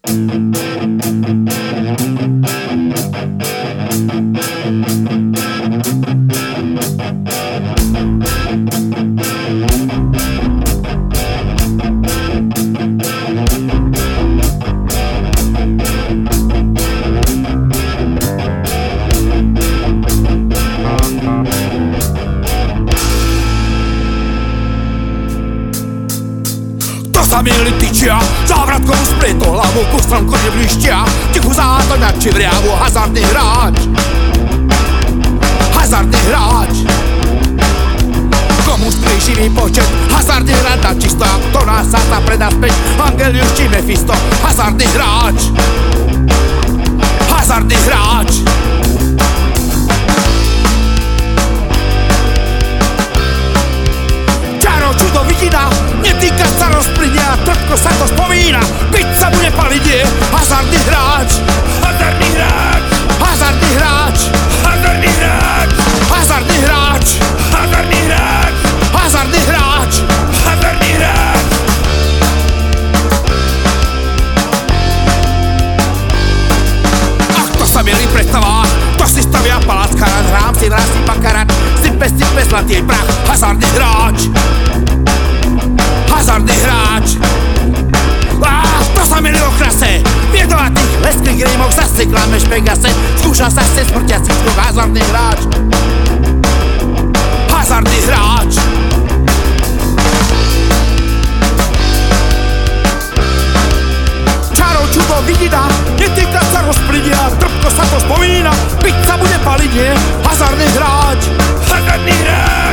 Sa mieli tyčia, závratkou splietol hlavu, kustrom koně blištia, tichu zátoňa či vriavu, hazardný hráč. Hazardný hráč. Komu sklíši výpočet, hazardný rada čisto, to nás sáta predá späť, Angelius či Mephisto, hazardný hráč. Hazardný hráč. Čaro, čudo, vidina, netýka sa rozplynia, trpko sa to spomína, byť sa bude paliť je hazardný hráč. Hazardný hráč. Hazardný hráč. Hazardný hráč. Hazardný hráč. Hazardný hráč. Hazardný hráč. Hazardný hráč. Ach, to sa mieli v predstavách, to si stavia palackarát, hrám si vrásny bakarát, sype zlatý prach, hazardný hráč. Hazardný hráč. To sa milí o krase, v jedovatých leských rímoch zase klameš Pegase, skúša sa se smrťacích skok, hazardný hráč. Hazardný hráč. Čarou, čudo, vidina, netýka sa rozplynia, trpko sa to spomína, byť sa bude paliť, nie? Hazardný hráč. Hazardný hráč.